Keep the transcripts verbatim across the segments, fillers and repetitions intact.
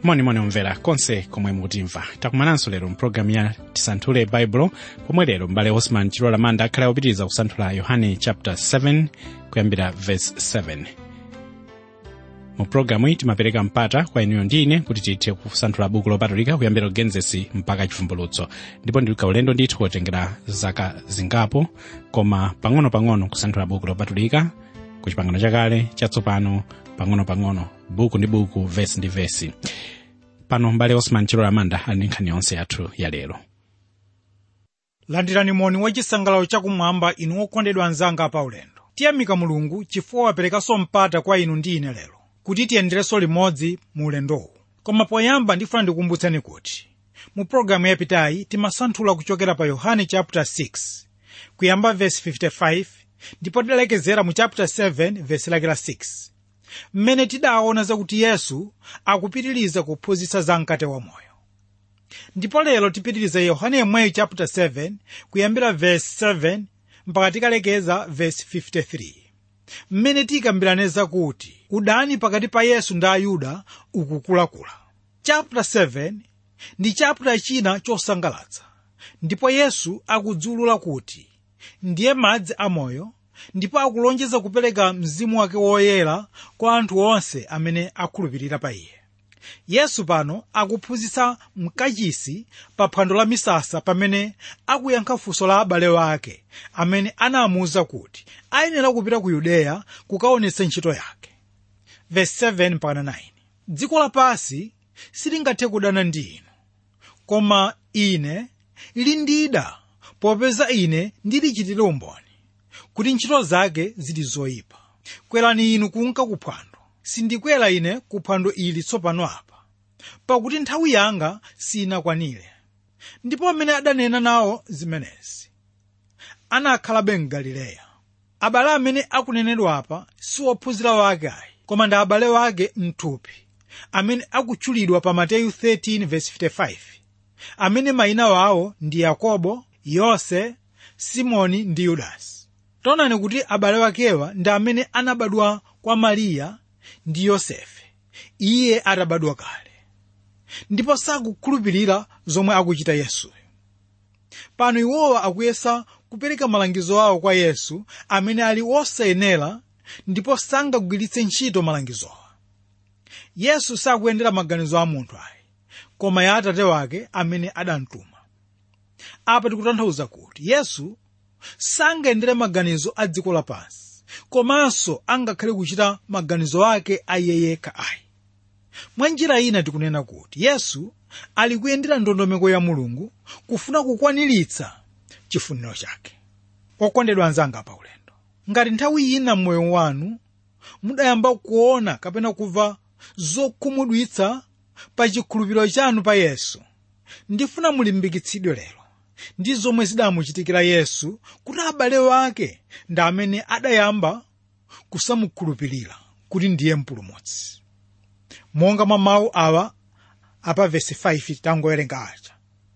Monimoni omvera konse komwe mukutimva. Takumananso lero mpulogalamu ya Tisanthule Baibulo, pomwe lero m'bale Osman Chilola Manda akhale akupitiriza kusanthula Yohane chapter seven kuyambira verse seven. Mu pulogalamu iyi timapereka mpata kwa inuyo ndi ine kuti tithe kusanthula buku lopatulika kuyambira Genesis mpaka Chivumbulutso. Ndipo ndilika ulendo ndithu kotengera zaka zingapo, koma pang'ono-pang'ono kusanthula buku lopatulika ku Chipangano chakale, chatsopano, pang'ono-pang'ono, buku ndi buku, verse ndi verse. Pano m'bale Osman Chilola Manda ali ndi nkhani yonse yathu ya lero. Landirani moni wachisangalalo chakumwamba inu okondedwa anzanga pa ulendo. Tiyamika Mulungu chifukwa waperekanso mpata kwa inu ndi ine lero, kuti tiyenderenso limodzi mu ulendowu. Koma poyamba ndifuna ndikumbutseni kuti mu programu yapitayi timasanthula kuchokera pa Yohane chapter six kuyamba verse fifty-five ndipo tidalekezera mu chapter seven verse lake la six, mmene tidaona zakuti Yesu akupitiriza kuphunzitsa za mkate wa moyo. Ndipo lero tipitiriza Yohane yemweyo chapter seven kuyambira verse seven mpaka tikalekeza verse fifty-three, mmene tikambirane zakuti udani pakati pa Yesu ndi Ayuda ukukulakula. Chapter seven ndi chapter china chosangalatsa, ndipo Yesu akudzulula kuti ndiye madzi amoyo, ndipo akulonjeza kupereka mzimu wake woyera kwa anthu onse amene akhulupirira pa iye. Yesu pano akuphunzitsa mkachisi pa phwando la misasa pamene akuyankha funso la abale wake amene anamuwuza kuti ayenera kupita ku Yudeya kukaonetsa ntchito yake. Verse seven mpaka nine. Dziko lapansi silingathe kudana ndi inu, koma ine lindida popeza ine ndilichitira umboni kuti ntchito zake zili zoyipa. Kwerani inu kunka kuphwando. Sindikwera ine kuphwando ili tsopano apa, pakuti nthawi yanga sinakwanire. Ndipo amene adanena nawo zimenezi anakhalabe m'Galileya. Abale amene akunenedwa apa si ophunzira wake ayi, koma ndi abale wake m'thupi, amene akutchulidwa pa Mateyu thirteen verse fifty-five, amene mayina wawo ndi Yakobo, Yose, Simoni ndi Yudasi. Taonani kuti abale wakewa ndi amene anabadwa kwa Mariya ndi Yosefe, iye atabadwa kale, ndipo sakukhulupirira zomwe akuchita Yesu. Pano iwowa akuyesa kupereka malangizo awo kwa Yesu amene ali osayenera, ndipo sangagwiritse ntchito malangizowa. Yesu sakuyendera maganizo a munthu ayi, koma ya Atate wake amene adamtuma. Apa tikutanthauza kuti Yesu sangayendere maganizo a dziko lapansi, komanso angakhale kuchita maganizo ake a iye yekha ayi. Mwa njira ina tikunena kuti Yesu ali kuyendera ndondomeko ya Mulungu kufuna kukwaniritsa chifuniro chake. Okondedwa anzanga pa ulendo, ngati nthawi ina m'moyo wanu mudayamba kuona kapena kumva zokhumudwitsa pa chikhulupiriro chanu pa Yesu, ndifuna mulimbikitsidwe lero ndi zomwe zidamuchitikira Yesu, kuti abale wake ndi amene adayamba kusamukhulupirira kuti ndiye mpulumutsi. Monga mwa mawu awa apa verse five tangowerenga acha,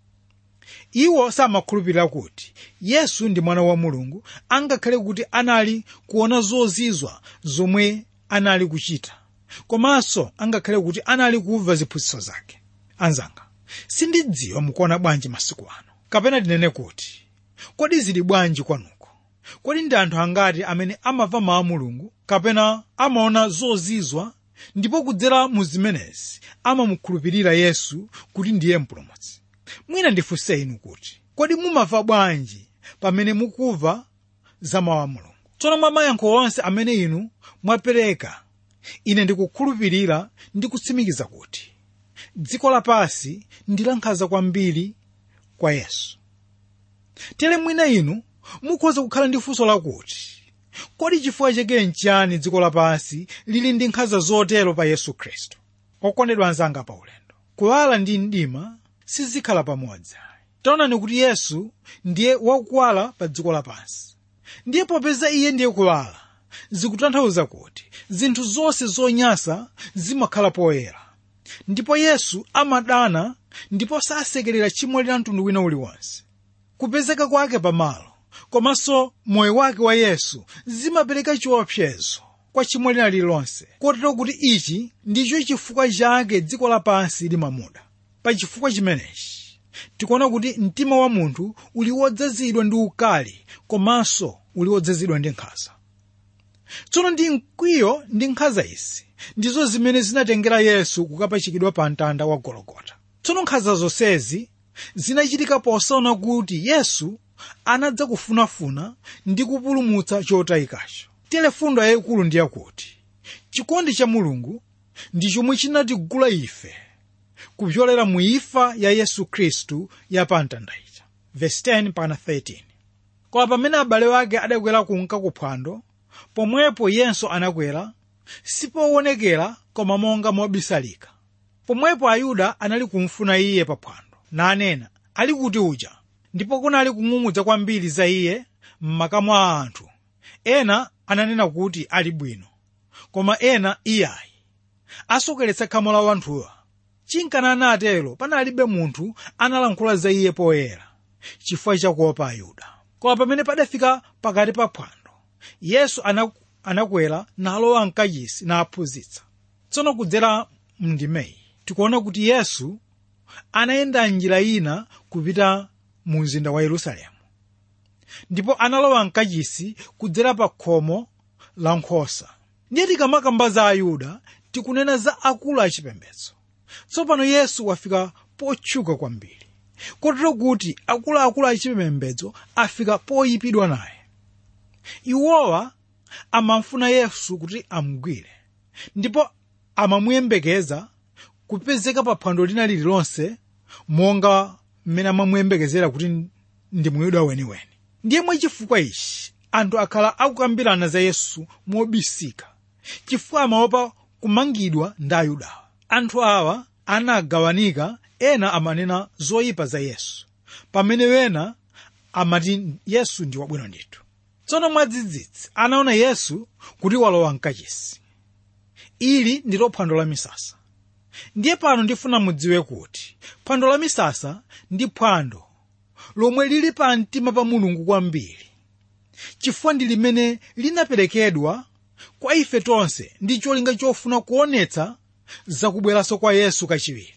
iwo samakhulupirira kuti Yesu ndi mwana wa Mulungu, angakhale kuti anali kuona zozizwa zomwe anali kuchita, komanso angakhale kuti anali kumva ziphunzitso zake. Anzanga, sindidziwa mukuona bwanji masiku ano, kapena tinene kuti kodi zili bwanji kwanuko? Kodi ndi anthu angati amene amamva mawu a Mulungu kapena amaona zozizwa ndipo kudzera mu zimenezi amamukhulupirira Yesu kuti ndiye mpulumutsi? Mwina ndifunse inu kuti kodi mumamva bwanji pamene mukumva za mawu a Mulungu? Tsono mwa mayankho onse amene inu mwapereka, ine ndikukhulupirira ndi kutsimikiza kuti dziko lapansi ndilankhaza kwambiri kwa Yesu. Tere mwina inu mukhoza kukhala ndi funso lakuti kodi chifukwa chake nchiyani dziko lapansi lili ndi nkhanza zotero pa Yesu Khristu? Okondedwa anzanga pa ulendo, kuwala ndi mdima sizikhala pamodzi. Taonani kuti Yesu ndiye wakuwala pa dziko lapansi, ndiye popeza iye ndiye kuwala, zikutanthauza kuti zinthu zonse zonyansa zimakhala poyera. Ndipo Yesu amadana ndipo sasekerera chimo la mtundu wina uliwonse. Kupezeka kwake pamalo komanso moyo wake wa Yesu zimapereka chiopsezo kwa tchimo lina lililonse, kotero kuti ichi ndicho chifukwa chake dziko lapansi limamuda. Pa chifukwa chimenechi tikuona kuti mtima wa munthu uli wodzazidwa ndi ukali komanso uli wodzazidwa ndi nkhanza. Tsono ndi mkwiyo ndi nkhanza izi ndizo zimene zinatengera Yesu kukapachikidwa pa mtanda wa Gologota. Tsono nkhanza zonsezi zinachitika posaona kuti Yesu anadza kufunafuna ndi kupulumutsa chotayikacho. Tere fundo yayikulu ndi yakuti chikondi cha Mulungu ndi chomwe chinatigula ife kupyolera mu imfa ya Yesu Khristu ya pa mtanda ija. Verse ten mpaka thirteen. Koma pamene abale wake adakwera kunka kuphwando, pomwepo Yesu anakwera, sipoonekera koma monga mobisalika. Pomwepo Ayuda anali kumfuna iye pa phwando, nanena, ali kuti uja? Ndipo kunali kung'ung'udza kwambiri za iye m'makamu a anthu. Ena ananena kuti ali bwino, koma ena iyayi, asokeretsa khamu la wanthuwa. Chinkana anatero panalibe munthu analankhula za iye poyera, chifukwa chakuopa Ayuda. Koma pamene padafika pakati pa phwando, Yesu anakwera nalowa mkachisi naphunzitsa. Tsono kudzera mndimeyi tikuona kuti Yesu anayenda njira ina kupita mu mzinda wa Yerusalemu, ndipo analowa mkachisi kudzera pa khomo la nkhosa. Ndiye tikamakamba za Ayuda tikunena za akulu achipembedzo. Tsopano Yesu wafika potchuka kwambiri, kotero kuti akuluakulu achipembedzo afika poyipidwa naye. Iwowa amamfuna Yesu kuti amugwire, ndipo amamuyembekeza kupezeka pa phwando lina lililonse monga mmene amamuyembekezera kuti ndi Muyuda weniweni. Ndiye mwachifukwa ichi anthu akhala akukambirana za Yesu mobisika, chifukwa amaopa kumangidwa ndi Ayudawa. Anthu awa anagawanika, ena amanena zoyipa za Yesu, pamene wena amati Yesu ndi wabwino ndithu. Tsono mwadzidzidzi anaona Yesu kuti walowa mkachisi. Ili ndilo phwando la misasa. Ndiye pano ndifuna mudziwe kuti phwando la misasa ndi phwando lomwe lili pa mtima pa Mulungu kwambiri, chifukwa ndi limene linaperekedwa kwa ife tonse ndi cholinga chofuna kuonetsa zakubweranso kwa Yesu kachiwiri.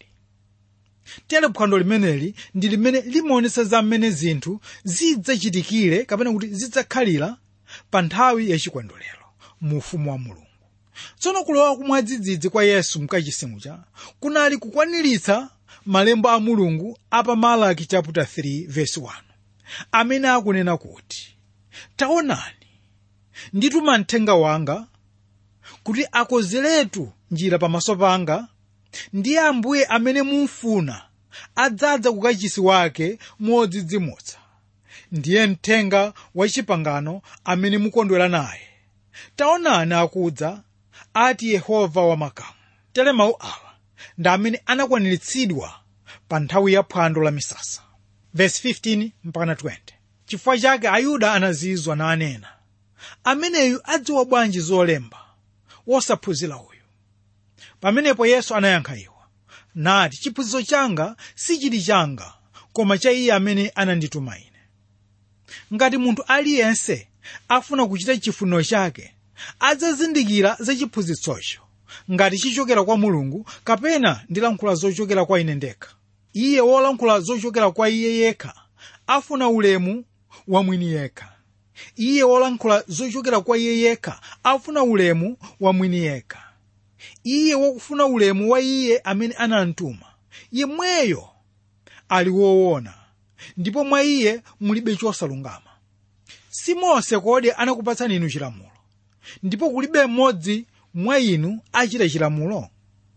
Tere phwando limeneli ndi limene limaonetsa za mmene zinthu zidzachitikire kapena kuti zidzakhalira pa nthawi yachikondwerero mu ufumu wa Mulungu. Tsono kulowa kumwadzidzidzi kwa Yesu mkachisi muja kunali kukwaniritsa malemba a Mulungu apa Malaki chapter three verse one, amene akunena kuti, taonani ndituma mthenga wanga kuti akonzeretu njira pamaso panga, ndiye Ambuye amene mumfuna adzadza kukachisi wake modzidzimutsa. Ndiye mthenga wa chipangano amene mukondwera naye. Taonani akudza, ati Yehova wa makamu. Tere mawu awa ndi amene anakwaniritsidwa pa nthawi ya phwando la misasa. Verse fifteen mpaka twenty. Chifukwa chake Ayuda anazizwa nanena, ameneyu adziwa bwanji zolemba, wosaphunzira uyu? Pamenepo Yesu anayankha iwo nati, chiphunzitso changa sichili changa, koma cha iye amene anandituma ine. Ngati munthu aliyense afuna kuchita chifuniro chake, adzazindikira za chiphunzitsocho ngati chichokera kwa Mulungu kapena ndilankhula zochokera kwa ine ndekha. Iye wolankhula zochokera kwa iye yekha afuna ulemu wa mwini yekha. Iye wolankhula zochokera kwa iye yekha afuna ulemu wa mwini yekha. Iye wokufuna ulemu wa iye amene anamtuma, yemweyo ali woona, ndipo mwa iye mulibe chosalungama. Si Mose kodi anakupatsani inu chilamulo, ndipo kulibe mmodzi mwa inu achita chilamulo?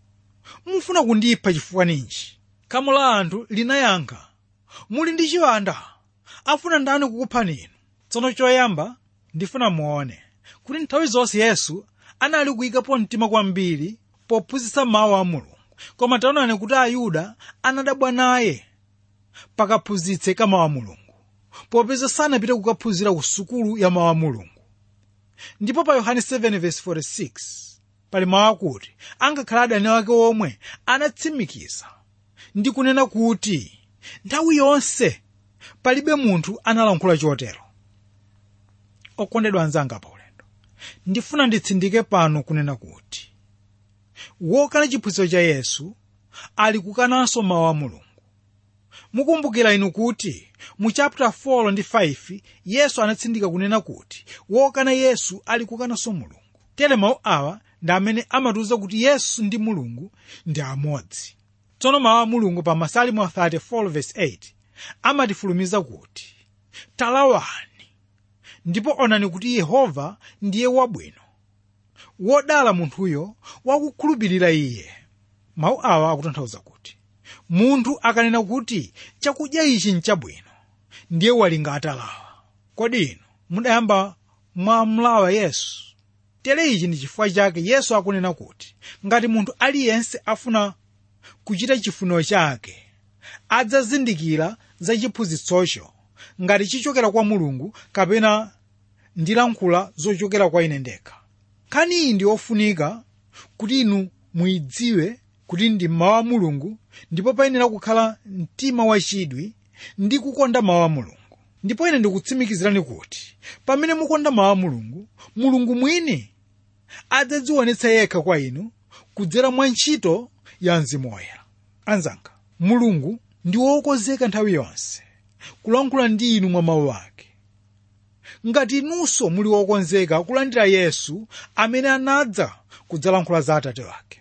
Mufuna kundipha chifukwa ninji? Khamu la anthu linayankha, muli ndi chiwanda, afuna ndani kukuphani inu? Tsono choyamba ndifuna muone kuti nthawi zonse Yesu anali kuyikapo mtima kwambiri pophunzitsa mawu a Mulungu. Koma taonani kuti Ayuda anadabwa naye pakaphunzitse ka mawu a Mulungu, popeza sanapite kukaphunzira ku sukulu ya mawu a Mulungu. Ndipo pa Yohane seven verse forty-six pali mawu akuti, angakhala adani wake omwe anatsimikiza ndi kunena kuti nthawi yonse palibe munthu analankhula chotero. Okondedwa anzanga pa ulendo, ndifuna nditsindike pano kunena kuti wokana chiphunzitso cha Yesu ali kukananso mawu a Mulungu. Mukumbukira inu kuti mu chapter four ndi five Yesu anatsindika kunena kuti wokana Yesu ali kukananso Mulungu. Tere mawu awa ndi amene amatiuza kuti Yesu ndi Mulungu ndi amodzi. Tsono mawu a Mulungu pa Masalimo thirty-four verse eight amatifulumiza kuti talawani ndipo onani kuti Yehova ndiye wabwino, wodala munthuyo wakukhulupirira iye. Mawu awa akutanthauza kuti munthu akanena kuti chakudya ichi nchabwino ndiye walinga atalawa. Kodi inu mudayamba mwamlawa Yesu? Tere ichi ndi chifukwa chake Yesu akunena kuti ngati munthu aliyense afuna kuchita chifuniro chake adzazindikira za chiphunzitsocho ngati chichokera kwa Mulungu kapena ndilankhula zochokera kwa ine ndekha. Nkhani iyi ndi ofunika kuti inu muidziwe kuti ndi mawu a Mulungu ndipo payenera kukhala mtima wachidwi ndi kukonda mawu a Mulungu. Ndipo ine ndikutsimikizirani kuti pamene mukonda mawu a Mulungu, Mulungu mwini adzadzionetsa yekha kwa inu kudzera mwa ntchito ya Mzimu Woyera. Anzanga, Mulungu ndi wokonzeka nthawi yonse kulankhula ndi inu mwa mawu ake. Ngati inunso muli wokonzeka kulandira Yesu amene anadza kudzalankhula za Atate wake.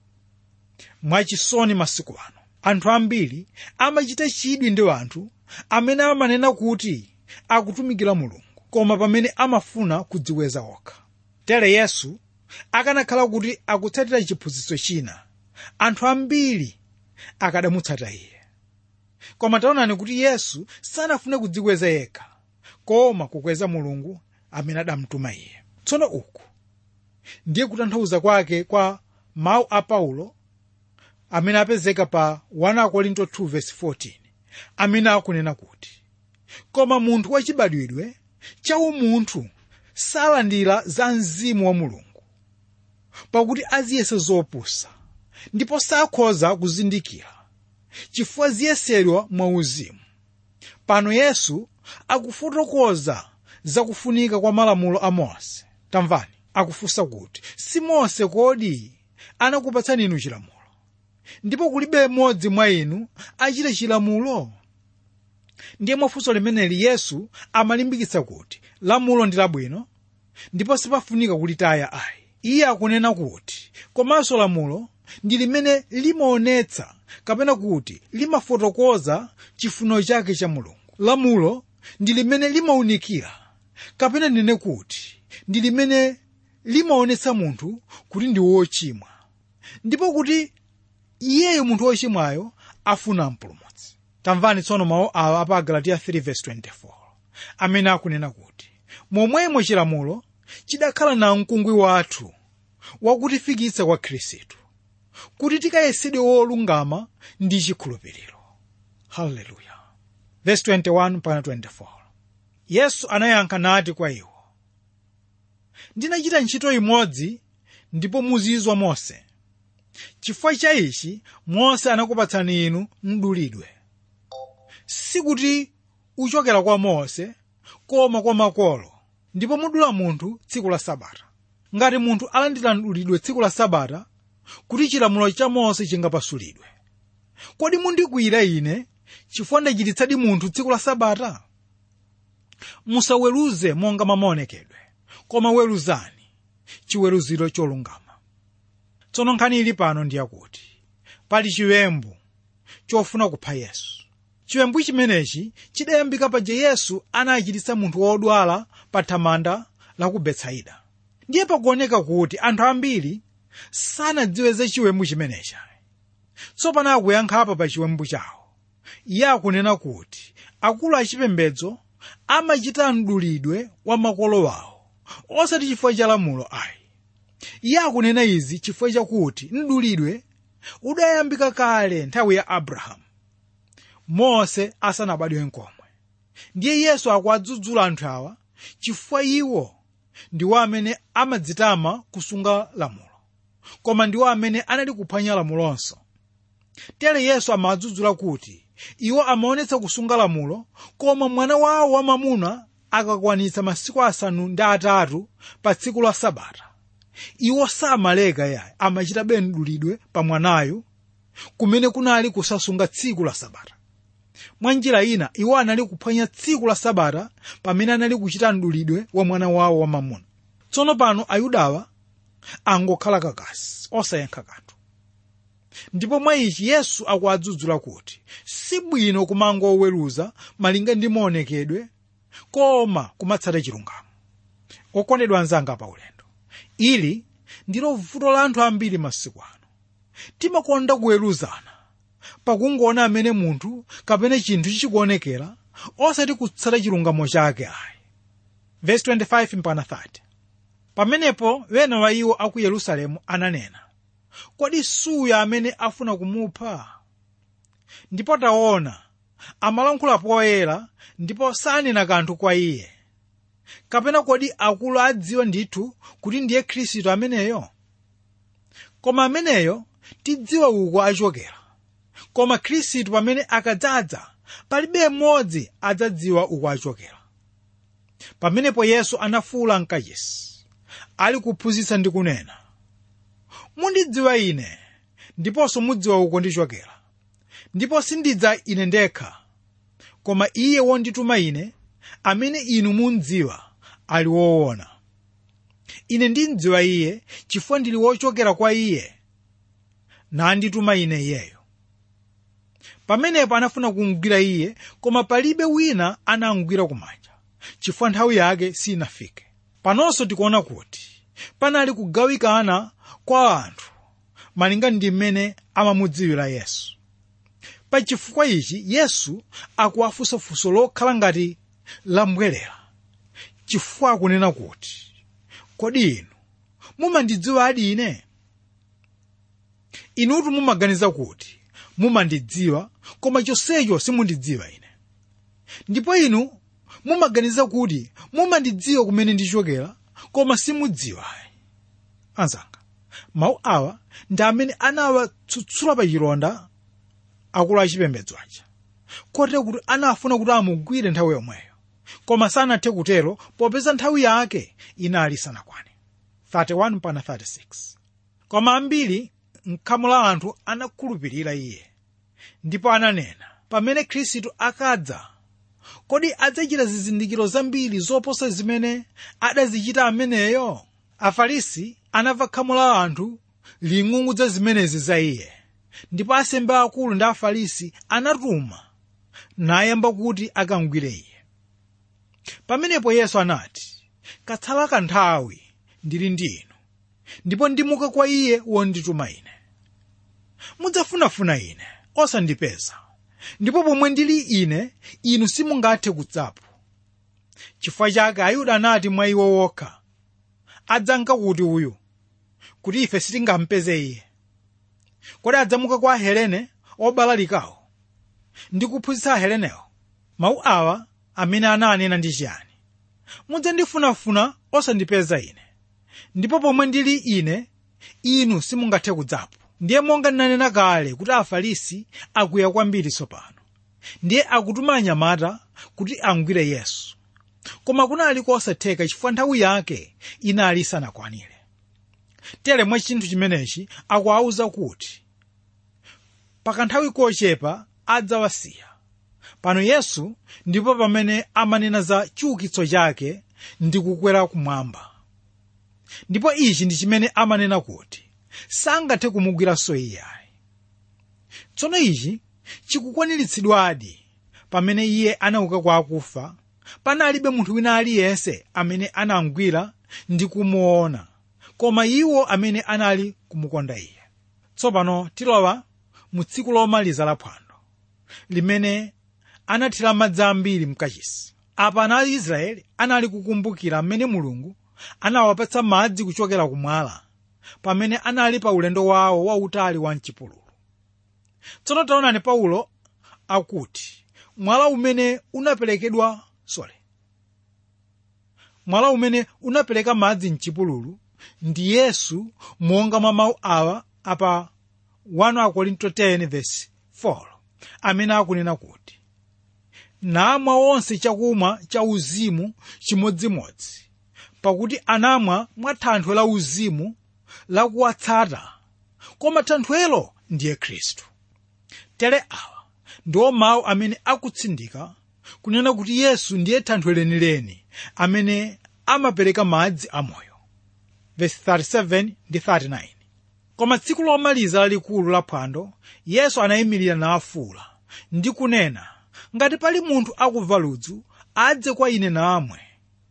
Mwachisoni masiku ano anthu ambiri amachita chidwi ndi anthu amene amanena kuti akutumikira Mulungu koma pamene amafuna kudzikweza okha. Tere Yesu akanakhala kuti akutsatira chiphunzitso china, anthu ambiri akadamutsata iye. Koma taonani kuti Yesu sanafune kudzikweza yekha koma kukweza Mulungu amene adamtuma iye. Tsono uku ndiye kutanthauza kwake kwa mawu a Paulo amene apezeka pa first Korinto two verse fourteen amene akunena kuti koma munthu wachibadwidwe cha umunthu salandira za Mzimu wa Mulungu pakuti aziyesa zopusa ndipo sakhoza kuzindikira chifukwa ziyesedwa mwa uzimu. Pano Yesu akufotokoza zakufunika kwa malamulo a Mose. Tamvani, akufunsa kuti si Mose kodi anakupatsani inu chilamulo? Ndipo kulibe mmodzi mwa inu achita chilamulo? Ndiye mwafunso limeneli Yesu amalimbikitsa kuti lamulo ndi labwino ndipo sipafunika kulitaya ayi. Iye akunena kuti komanso lamulo ndi limene limaonetsa kapena kuti limafotokoza chifuniro chake cha Mulungu. Lamulo ndi limene limaunikira kapena nene kuti ndi limene limaonetsa munthu kuti ndi wochimwa ndipo kuti iyeyo munthu wochimwayo afuna mpulumutsi. Tamvani tsono mawu awa apa Galatiya three verse twenty-four amene akunena kuti momwemo chilamulo chidakhala na mkungwi wathu wakutifikitsa kwa Khristu kuti tikayesedwe wolungama ndi chikhulupiriro. Haleluya. Verse twenty-one mpaka twenty-four. Yesu anayankha nati kwa iwo, ndinachita ntchito imodzi ndipo muzizwa Mose. Chifukwa cha ichi Mose anakupatsani inu mdulidwe, sikuti uchokera kwa Mose koma kwa makolo, ndipo mudula munthu tsiku la Sabata. Ngati munthu alandira mdulidwe tsiku la Sabata kuti chilamulo cha Mose chingapasulidwe, kodi mundikwiyira ine chifukwa ndachititsadi munthu tsiku la Sabata? Musaweruze monga maonekedwe, koma weruzani chiweruziro cholungama. Tsono nkhani ili pano ndiye kuti pali chiwembu chofuna kupha Yesu. Chiwembu chimenechi chidayambika paja Yesu anachititsa munthu wodwala pa thamanda la ku Betsaida. Ndiye pakuoneka kuti anthu ambiri sanadziwe za chiwembu chimenechi. Tsopano akuyankha apa pa chiwembu chawo. Iye akunena kuti akulu achipembedzo amachita mdulidwe wa makolo wawo osati chifukwa cha lamulo ayi. Iye akunena izi chifukwa chakuti mdulidwe udayambika kale nthawi ya Abrahamu, Mose asanabadwe nkomwe. Ndiye Yesu akuwadzudzula anthu awa chifukwa iwo ndiwo amene amadzitama kusunga lamulo, koma ndiwo amene anali kuphwanya lamulonso. Tere Yesu amadzudzula kuti iwo amaonetsa kusunga lamulo, koma mwana wawo wamamuna akakwanitsa masiku asanu ndi atatu pa tsiku la sabata, iwo samaleka yaye amachita mdulidwe pa mwanayo kumene kunali kusasunga tsiku la sabata. Mwa njira ina iwo anali kuphwanya tsiku la sabata pamene anali kuchita mdulidwe wa mwana wawo wamamuna. Tsono pano Ayudawa angokhala kakasi osayankha kanthu. Ndipo mwa ichi Yesu akuwadzudzula kuti si bwino kumangoweruza malinga ndi maonekedwe, koma kumatsata chilungamo. Okondedwa anzanga pa ulendo, ili ndilo vuto la anthu ambiri masiku ano. Timakonda kuweruzana pakungoona amene munthu kapena chinthu chichikuonekera osati kutsata chilungamo chake ayi. Verse twenty-five mpaka thirty. Pamenepo wena wa iwo aku Yerusalemu ananena, kodi suya amene afuna kumupha? Ndipo taona amalankhula poyera ndipo sanena kanthu kwa iye. Kapena kodi akulu adziwa ndithu kuti ndiye Khristu ameneyo? Koma ameneyo tidziwa uko achokera. Koma Khristu pamene akadzadza palibe mmodzi adzadziwa uko achokera. Pamenepo Yesu anafuwula mkachisi ali kuphunzitsa ndi kunena, mundidziwa ine ndiponso mudziwa uko ndichokera. Ndipo sindidza ine ndekha, koma iye wondituma ine, amene inu mundziwa, ali woona. Ine ndimdziwa iye chifukwa ndili wochokera kwa iye, nandituma ine iyeyo. Pamenepo anafuna kumugwira iye, koma palibe wina anamugwira kumanja, chifukwa nthawi yake sinafike. Panonso tikuona kuti panali kugawikana kwa anthu malinga ndi mmene amamudziwira Yesu. Pa chifukwa ichi Yesu akuwafunsa funso lokhala ngati lambwerera, chifukwa akunena kuti, kodi inu mumandidziwa adi ine? Inutu mumaganiza kuti mumandidziwa, koma chonsecho simundidziwa ine. Ndipo inu mumaganiza kuti mumandidziwa kumene ndichokera, koma simudziwa. Anzanga, mawu awa ndi amene anawatsutsula pa chilonda akulu achipembedzo aja, kotero kuti anafuna kuti amugwire nthawi yomweyo, koma sanathe kutero popeza nthawi yake inali sanakwane. thirty-one mpaka thirty-six. Koma ambiri m'khamu la anthu anakhulupirira iye, ndipo ananena, pamene Khristu akadza, kodi adzachita zizindikiro zambiri zoposa zimene adazichita ameneyo? Afarisi anamva khamu la anthu ling'ung'udza zimenezi za iye, ndipo asembe akulu ndi Afarisi anatuma nayamba kuti akamugwire iye. Pamenepo Yesu anati, katsala kanthawi ndili ndi inu, ndipo ndimuka kwa iye wondituma ine. Mudzafunafuna ine osandipeza, ndipo pomwe ndili ine inu simungathe kudzapo. Chifukwa chake Ayuda anati mwa iwo wokha, adzanka kuti uyu, kuti ife sitingampeze iye? Kodi adzamuka kwa Helene obalalikawo ndi kuphunzitsa Helenewo? Mawu awa amene ananena ndi chiyani? Mudzandifunafuna osandipeza ine, ndipo pomwe ndili ine inu simungathe kudzapo. Ndiye monga ndinanena kale kuti Afarisi akuya kwambiri tsopano, ndiye akutuma anyamata kuti amugwire Yesu, koma kunali kosatheka chifukwa nthawi yake inali sanakwanire. Tere mwa chinthu chimenechi akuwauza kuti pakanthawi kochepa adzawasiya. Pano Yesu ndipo pamene amanena za chiukitso chake ndi kukwera kumwamba. Ndipo ichi ndi chimene amanena kuti sangathe kumugwiranso iye. Tsono ichi chikukwaniritsidwadi pamene iye anauka kwa akufa. Panalibe munthu wina aliyense amene anamugwira ndi kumuona, koma iwo amene anali kumukonda iye. Tsopano tilowa mu tsiku lomaliza la phwando, limene anathira madzi ambiri mkachisi. Apa ana Aisraeli anali kukumbukira mmene Mulungu anawapatsa madzi kuchokera kumwala pamene anali pa ulendo wawo wautali wa mchipululu. Tsono taonani Paulo akuti mwala umene unaperekedwa sole mwala umene unapereka madzi mchipululu ndi Yesu, monga mwa mawu awa apa first Korinto ten verse four amene akunena kuti, namwa onse chakumwa cha uzimu chimodzimodzi, pakuti anamwa mwa thanthwe la uzimu lakuwatsata, koma thanthwelo ndiye Khristu. Tere awa ndiwo mawu amene akutsindika kunena kuti Yesu ndiye thanthwe lenileni amene amapereka madzi amoyo. Verse thirty-seven ndi thirty-nine. Koma tsiku lomaliza lalikulu la phwando, Yesu anayimirira nafuwula ndi kunena, ngati pali munthu akumva ludzu, adze kwa ine namwe.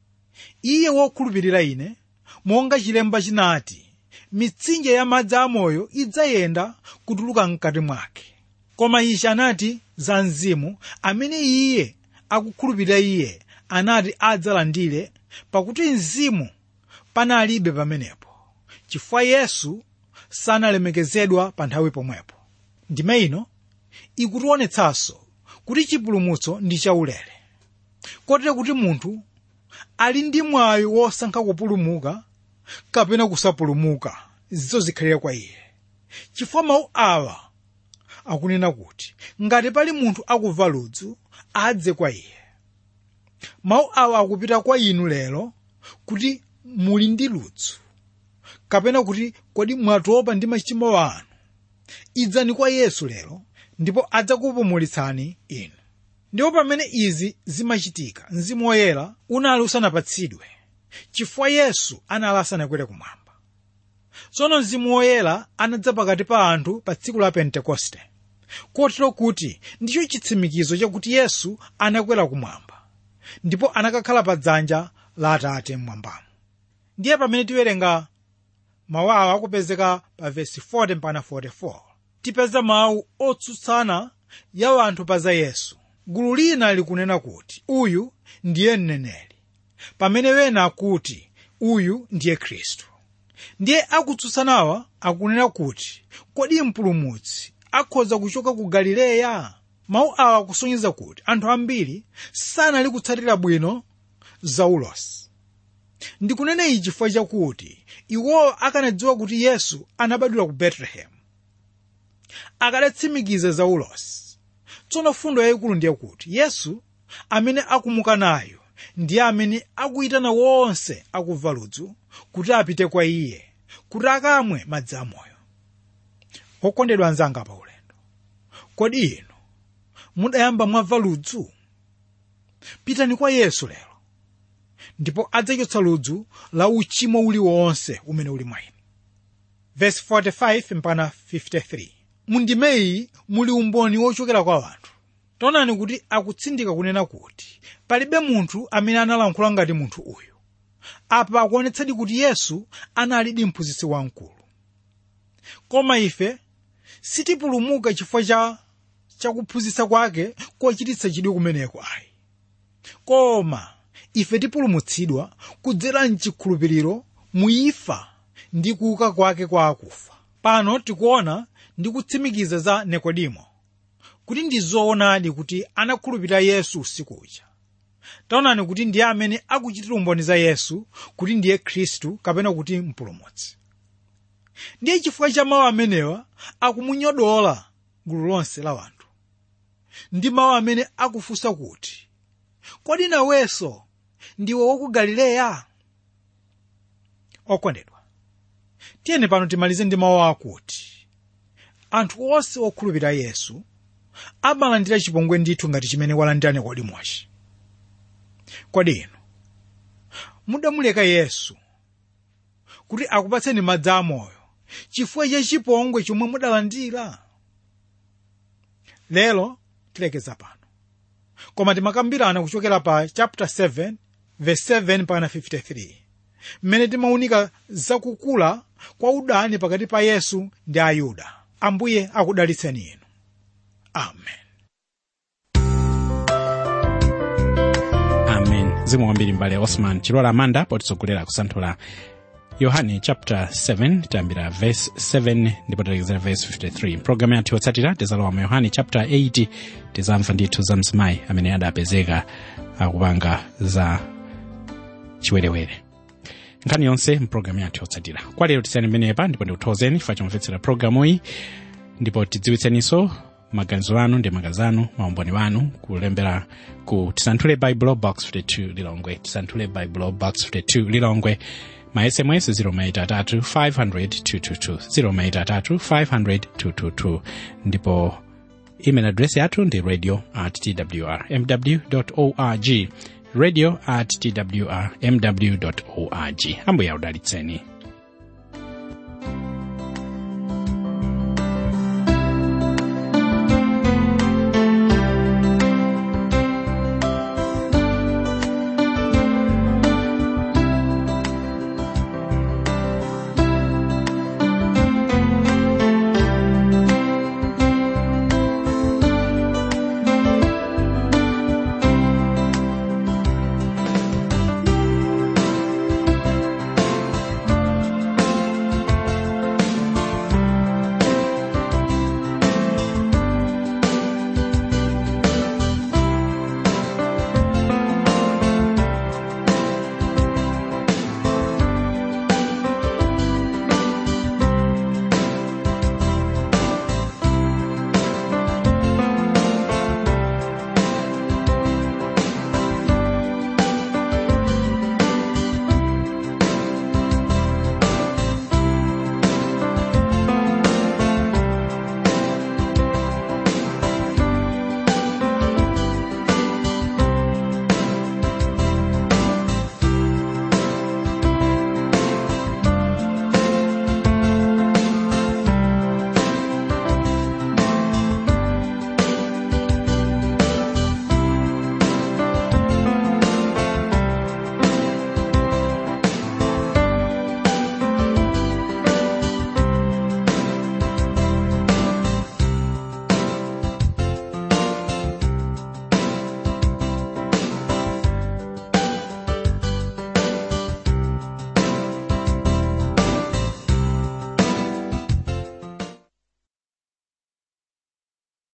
Iye wokhulupirira ine, monga chilemba chinati, mitsinje ya madzi amoyo idzayenda kutuluka mkati mwake. Koma ichi anati za Mzimu amene iye akukhulupirira iye anati adzalandire, pakuti Mzimu panalibe pamenepo, chifukwa Yesu sanalemekezedwa pa nthawi pomwepo. Ndime ino ikutionetsanso kuti chipulumutso ndi chaulere, kotero kuti munthu ali ndi mwayi wosankha kupulumuka kapena kusapulumuka, zizo zikhalire kwa iye. Chifukwa mawu awa akunena kuti ngati pali munthu akumva ludzu, adze kwa iye. Mawu awa akupita kwa inu lero kuti muli ndi ludzu, kapena kuti kodi mwatopa ndi machimo anu. Idzani kwa Yesu lero ndipo adzakupumulitsani inu. Ndipo pamene izi zimachitika, Mzimu Woyera unali usanapatsidwe, chifukwa Yesu anali asanakwere kumwamba. Tsono Mzimu Woyera anadza pakati pa anthu pa tsiku la Pentekoste, kotero kuti ndicho chitsimikizo chakuti Yesu anakwera kumwamba ndipo anakakhala pa dzanja la Atate mmwambamo. Ndiye pamene tiwerenga mawu awa akupezeka pa verse forty mpaka forty-four, tipeza mawu otsutsana ya anthu pa za Yesu. Gulu lina likunena kuti uyu ndiye mneneri, pamene wena akuti uyu ndiye Khristu. Ndiye akutsutsanawa akunena kuti kodi mpulumutsi akhoza kuchoka ku Galileya? Mawu awa akusonyeza kuti anthu ambiri sanali kutsatira bwino za ulosi. Ndikunena ichi chifukwa chakuti iwo akanadziwa kuti Yesu anabadwira ku Bethlehem, akadatsimikiza za ulosi. Tsono fundo yayikulu ndiye kuti Yesu amene akumuka nayo ndiye amene akuyitana wonse akumva ludzu kuti apite kwa iye kuti akamwe madzi amoyo. Okondedwa anzanga pa ulendo, kodi inu mudayamba mwamva ludzu? Pitani kwa Yesu lero ndipo adzachotsa ludzu la uchimo uliwonse umene uli mwa inu. Verse forty-five mpaka fifty-three. Mundimeyi muli umboni wochokera kwa anthu. Taonani kuti akutsindika kunena kuti palibe munthu amene analankhula ngati munthu uyu. Apa akuonetsadi kuti Yesu analidi mphunzitsi wamkulu. Koma ife sitipulumuka chifukwa cha chakuphunzitsa kwake kochititsa chidwi kumeneko ayi. Koma ife tipulumutsidwa kudzera mchikhulupiriro muimfa ndi kuuka kwake kwa akufa. Pano tikuona ndi kutsimikiza za Nikodimo kuti ndi zoonadi kuti anakhulupirira Yesu usiku uja. Taonani kuti ndiye amene akuchitira umboni za Yesu kuti ndiye Khristu kapena kuti mpulumutsi. Ndiye chifukwa cha mawu amenewa akumunyodola gulu lonse la anthu. Ndi mawu amene akufunsa kuti kodi nawenso ndiwe woku Galileya? Okondedwa, tiyeni pano timalize ndi mawu akuti anthu onse okhulupirira Yesu amalandira chipongwe ndithu ngati chimene walandira Nikodimochi. Kodi inu mudamuleka Yesu kuti akupatseni madzi amoyo chifukwa cha chipongwe chomwe mudalandira? Lero tilekeza pano, koma timakambirana kuchokera pa chapter seven verse seven mpaka fifty-three, mmene timaunika zakukula kwa udani pakati pa Yesu ndi Ayuda. Ambuye akudalitseni inu. Amen. Amen. Zimu wambiri mbale Osman Chilola Amanda potitsogolera kusanthula Yohane chapter seven tambira verse seven ndipo talekezera verse fifty-three. Programu yathu yotsatira tizalowa mu Yohane chapter eight, tizamva ndithu za mzimayi amene adapezeka akupanga za chiwerewere. Nkhani yonse mprogramu yathu yotsatira. Kwa lero tisiyani pamenepa ndipo ndikuthokozeni chifukwa chomvetsera programu iyi, ndipo tidziwitseninso maganizo anu ndi makazanu maumboni wanu kulembera ku Tisanthule Bible box fifty-two Lilongwe, Tisanthule Bible box fifty-two Lilongwe. Ma S M S zero eight three five zero zero two two two zero eight three five zero zero two two two. Ndipo email address yathu ndi radio at t w r m w dot org, radio at t w r m w dot org. Ambuye audalitseni.